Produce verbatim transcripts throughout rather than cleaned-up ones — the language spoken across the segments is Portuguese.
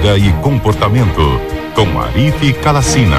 Vida e Comportamento, com Arife Calacina.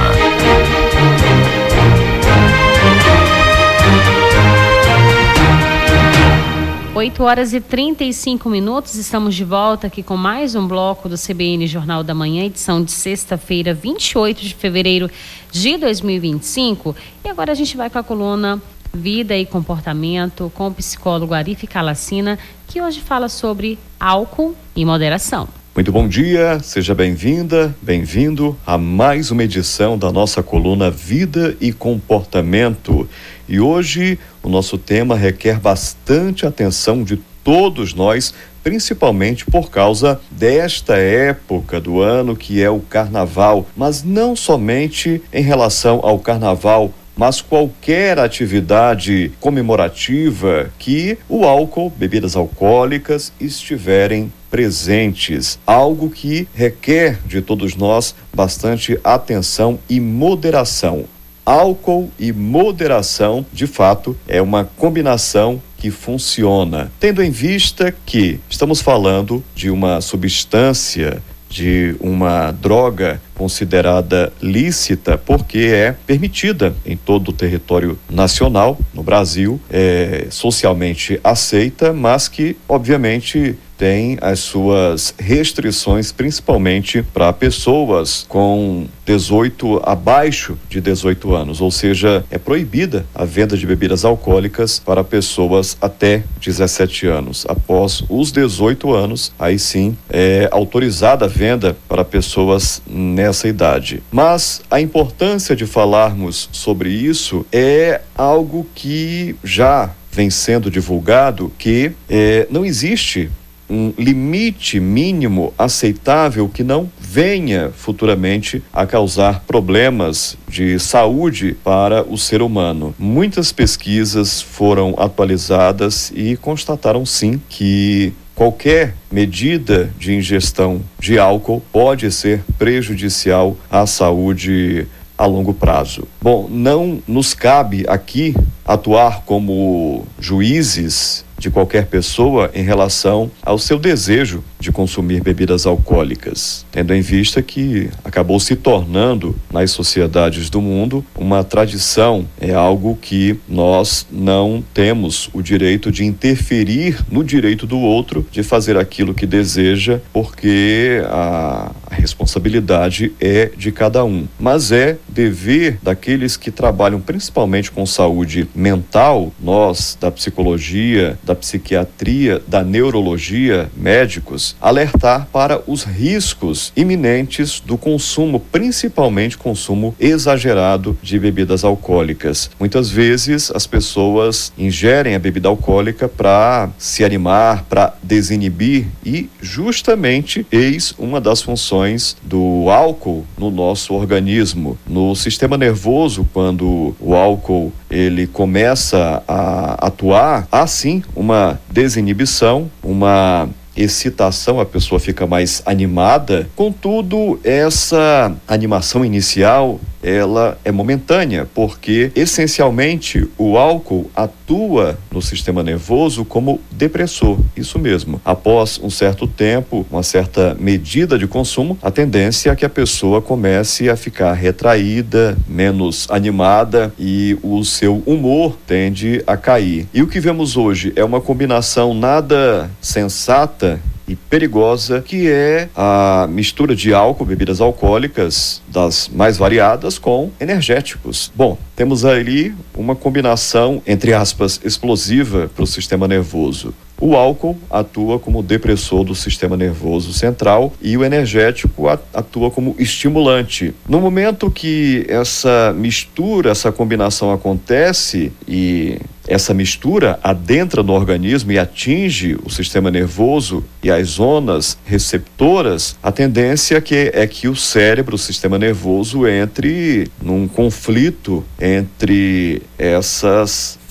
oito horas e trinta e cinco minutos, estamos de volta aqui com mais um bloco do C B N Jornal da Manhã, edição de sexta-feira, vinte e oito de fevereiro de dois mil e vinte e cinco. E agora a gente vai com a coluna Vida e Comportamento com o psicólogo Arife Calacina, que hoje fala sobre álcool e moderação. Muito bom dia, seja bem-vinda, bem-vindo a mais uma edição da nossa coluna Vida e Comportamento. E hoje o nosso tema requer bastante atenção de todos nós, principalmente por causa desta época do ano que é o Carnaval, mas não somente em relação ao Carnaval, mas qualquer atividade comemorativa que o álcool, bebidas alcoólicas, estiverem presentes, algo que requer de todos nós bastante atenção e moderação. Álcool e moderação, de fato, é uma combinação que funciona, tendo em vista que estamos falando de uma substância, de uma droga considerada lícita, porque é permitida em todo o território nacional, no Brasil, é socialmente aceita, mas que, obviamente, tem as suas restrições, principalmente para pessoas com dezoito, abaixo de dezoito anos, ou seja, é proibida a venda de bebidas alcoólicas para pessoas até dezessete anos. Após os dezoito anos, aí sim é autorizada a venda para pessoas nessa idade. Mas a importância de falarmos sobre isso é algo que já vem sendo divulgado, que é, não existe um limite mínimo aceitável que não venha futuramente a causar problemas de saúde para o ser humano. Muitas pesquisas foram atualizadas e constataram sim que qualquer medida de ingestão de álcool pode ser prejudicial à saúde a longo prazo. Bom, não nos cabe aqui atuar como juízes de qualquer pessoa em relação ao seu desejo de consumir bebidas alcoólicas, tendo em vista que acabou se tornando nas sociedades do mundo uma tradição, é algo que nós não temos o direito de interferir no direito do outro de fazer aquilo que deseja, porque a, a responsabilidade é de cada um, mas é dever daqueles que trabalham principalmente com saúde mental, nós da psicologia, da psiquiatria, da neurologia, médicos, alertar para os riscos iminentes do consumo, principalmente consumo exagerado de bebidas alcoólicas. Muitas vezes as pessoas ingerem a bebida alcoólica para se animar, para desinibir, e justamente eis uma das funções do álcool no nosso organismo. No sistema nervoso, quando o álcool ele começa a atuar, há sim uma desinibição, uma excitação, a pessoa fica mais animada. Contudo, essa animação inicial, ela é momentânea, porque essencialmente o álcool atua no sistema nervoso como depressor, isso mesmo. Após um certo tempo, uma certa medida de consumo, a tendência é que a pessoa comece a ficar retraída, menos animada, e o seu humor tende a cair. E o que vemos hoje é uma combinação nada sensata e perigosa, que é a mistura de álcool, bebidas alcoólicas das mais variadas, com energéticos. Bom, temos ali uma combinação, entre aspas, explosiva para o sistema nervoso. O álcool atua como depressor do sistema nervoso central e o energético atua como estimulante. No momento que essa mistura, essa combinação acontece e essa mistura adentra no organismo e atinge o sistema nervoso e as zonas receptoras, a tendência é que, é que o cérebro, o sistema nervoso, entre num conflito entre essas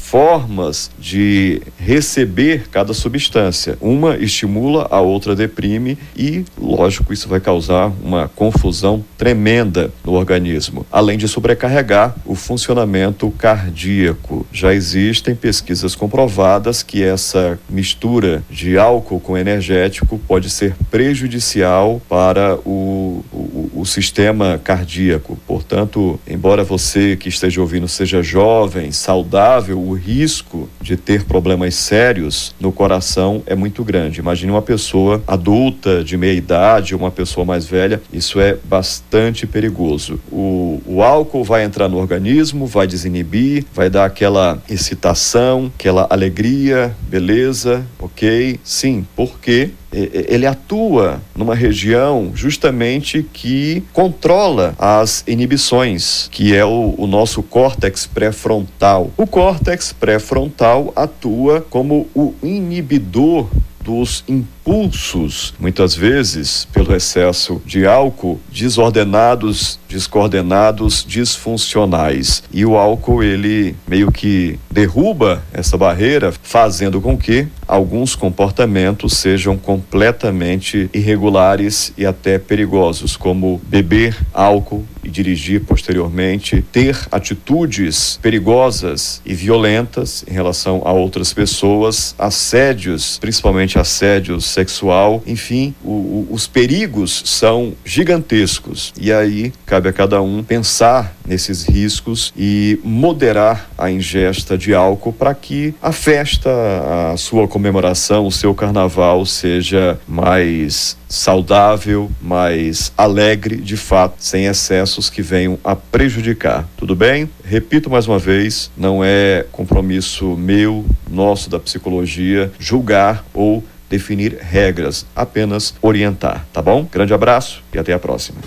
formas de receber cada substância. Uma estimula, a outra deprime e, lógico, isso vai causar uma confusão tremenda no organismo, além de sobrecarregar o funcionamento cardíaco. Já existem pesquisas comprovadas que essa mistura de álcool com energético pode ser prejudicial para o, o, o sistema cardíaco. Portanto, embora você que esteja ouvindo seja jovem, saudável, o risco de ter problemas sérios no coração é muito grande. Imagine uma pessoa adulta, de meia idade, uma pessoa mais velha, isso é bastante perigoso. O, o álcool vai entrar no organismo, vai desinibir, vai dar aquela excitação, aquela alegria, beleza, ok? Sim, porque ele atua numa região justamente que controla as inibições, que é o, o nosso córtex pré-frontal. O córtex pré-frontal atua como o inibidor dos impulsos, muitas vezes, pelo excesso de álcool, desordenados, descoordenados, disfuncionais. E o álcool, ele meio que derruba essa barreira, fazendo com que alguns comportamentos sejam completamente irregulares e até perigosos, como beber álcool e dirigir posteriormente, ter atitudes perigosas e violentas em relação a outras pessoas, assédios, principalmente assédio sexual, enfim, o, o, os perigos são gigantescos. E aí cabe a cada um pensar nesses riscos e moderar a ingesta de álcool para que a festa, a sua comemoração, o seu carnaval seja mais saudável, mais alegre, de fato, sem excessos que venham a prejudicar. Tudo bem? Repito mais uma vez, não é compromisso meu, nosso da psicologia, julgar ou definir regras, apenas orientar, tá bom? Grande abraço e até a próxima.